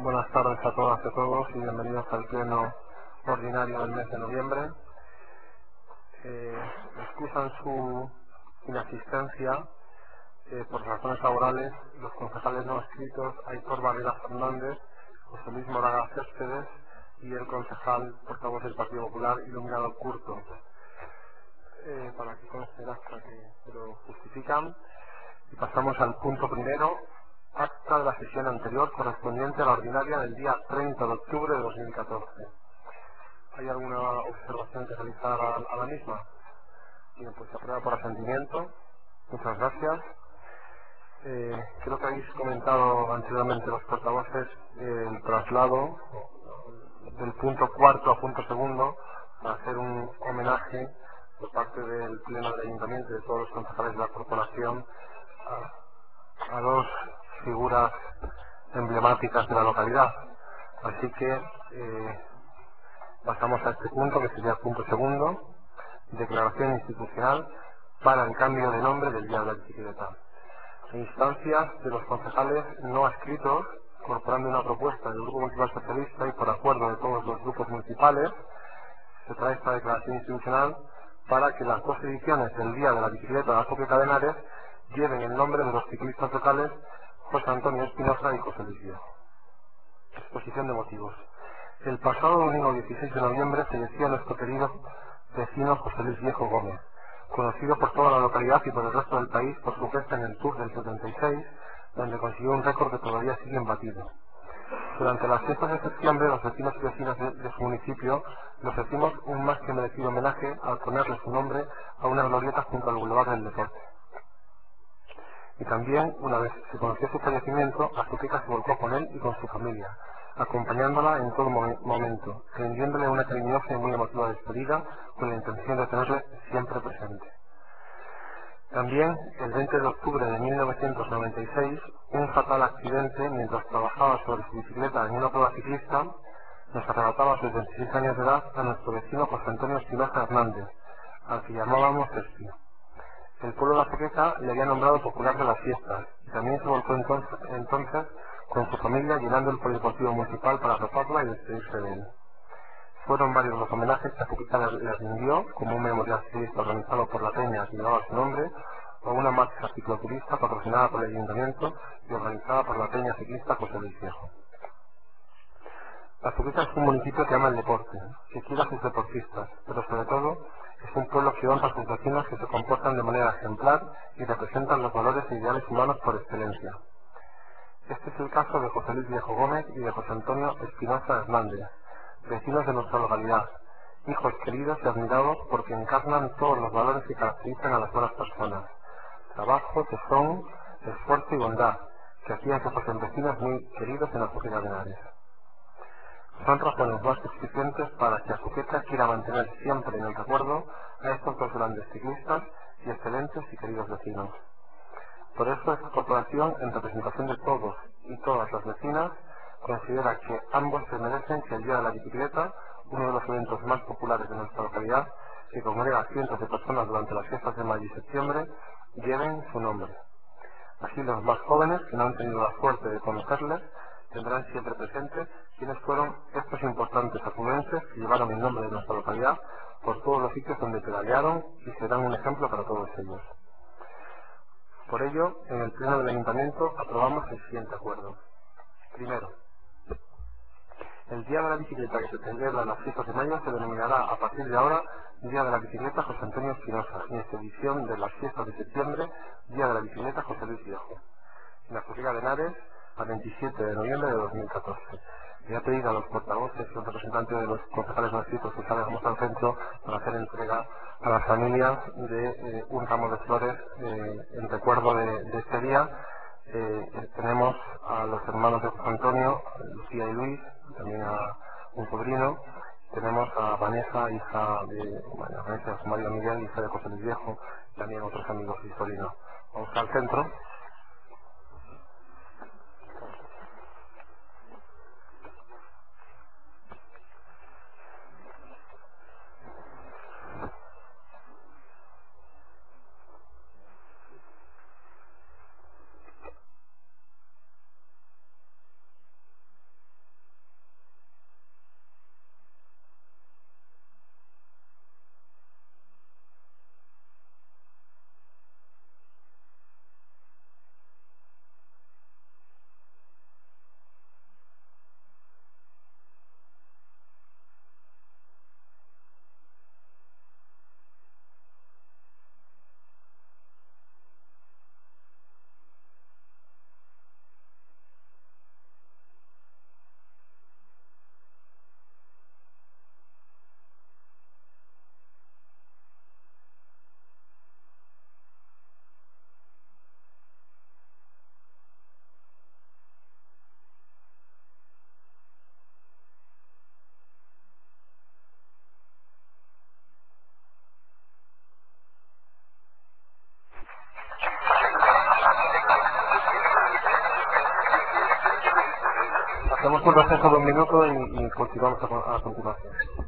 Buenas tardes a todas y a todos y bienvenidos al pleno ordinario del mes de noviembre. Excusan su inasistencia por razones laborales los concejales no inscritos Aitor Barrera Fernández, José Luis Moraga Céspedes y el concejal portavoz del Partido Popular, Iluminado Curto. Para que conste el acta que lo justifican. Y pasamos al punto primero, acta de la sesión anterior correspondiente a la ordinaria del día 30 de octubre de 2014. ¿Hay alguna observación que realizar a la misma? Bien, pues se aprueba por asentimiento. Muchas gracias. Creo que habéis comentado anteriormente los portavoces el traslado del punto cuarto a punto segundo para hacer un homenaje por parte del Pleno del Ayuntamiento y de todos los concejales de la corporación a dos figuras emblemáticas de la localidad. Así que pasamos a este punto, que sería el punto segundo, declaración institucional para el cambio de nombre del Día de la Bicicleta. En instancias de los concejales no adscritos, incorporando una propuesta del Grupo Municipal Socialista y por acuerdo de todos los grupos municipales, se trae esta declaración institucional para que las dos ediciones del Día de la Bicicleta de la Copa de Henares lleven el nombre de los ciclistas locales José Antonio Espinosa y José Luis Viejo. Exposición de motivos. El pasado domingo 16 de noviembre falleció nuestro querido vecino José Luis Viejo Gómez, conocido por toda la localidad y por el resto del país por su gesta en el Tour del 76, donde consiguió un récord que todavía sigue imbatido. Durante las fiestas de septiembre, los vecinos y vecinas de su municipio le ofrecimos un más que merecido homenaje al ponerle su nombre a una glorieta junto al Boulevard del Deporte. Y también, una vez se conoció su fallecimiento, Azuqueca se volcó con él y con su familia, acompañándola en todo momento, rindiéndole una cariñosa y muy emotiva despedida con la intención de tenerle siempre presente. También, el 20 de octubre de 1996, un fatal accidente mientras trabajaba sobre su bicicleta en una prueba ciclista nos arrebataba a sus 26 años de edad a nuestro vecino José Antonio Espinosa Hernández, al que llamábamos Espi. El pueblo de Azuqueca le había nombrado popular de las fiestas y también se volcó entonces con su familia llenando el polideportivo municipal para arroparla y despedirse de él. Fueron varios los homenajes que Azuqueca le rindió, como un memorial ciclista organizado por la peña que llevaba su nombre, o una marcha cicloturista patrocinada por el ayuntamiento y organizada por la peña ciclista José Luis Viejo. Azuqueca es un municipio que ama el deporte, que quiere a sus deportistas, pero sobre todo es un pueblo que honra a sus vecinos que se comportan de manera ejemplar y representan los valores e ideales humanos por excelencia. Este es el caso de José Luis Viejo Gómez y de José Antonio Espinosa Hernández, vecinos de nuestra localidad, hijos queridos y admirados porque encarnan todos los valores que caracterizan a las buenas personas: trabajo, tesón, esfuerzo y bondad, que hacían que fuesen vecinos muy queridos en Azuqueca de Henares. Son razones más que suficientes para que Azuqueca quiera mantener siempre en el recuerdo a estos dos grandes ciclistas y excelentes y queridos vecinos. Por eso esta corporación, en representación de todos y todas las vecinas, considera que ambos se merecen que el Día de la Bicicleta, uno de los eventos más populares de nuestra localidad, que congrega a cientos de personas durante las fiestas de mayo y septiembre, lleven su nombre. Así los más jóvenes, que no han tenido la suerte de conocerles, tendrán siempre presente quiénes fueron estos importantes azulenses que llevaron el nombre de nuestra localidad por todos los sitios donde pedalearon y serán un ejemplo para todos ellos. Por ello, en el Pleno del Ayuntamiento aprobamos el siguiente acuerdo. Primero, el Día de la Bicicleta que se celebra en las fiestas de mayo se denominará a partir de ahora Día de la Bicicleta José Antonio Espinosa y en esta edición de las fiestas de septiembre Día de la Bicicleta José Luis Viejo. En Azuqueca de Henares, a 27 de noviembre de 2014. Le ha pedido a los portavoces y los representantes de los concejales no inscritos que salgamos al centro para hacer entrega a las familias de un ramo de flores en recuerdo de este día. Tenemos a los hermanos de José Antonio, Lucía y Luis, también a un sobrino. Tenemos a Vanessa, hija de Vanessa, su marido Miguel, hija de José Luis Viejo, y también otros amigos y sobrinos. Vamos al centro. Haremos un receso de un minuto y continuamos a continuación.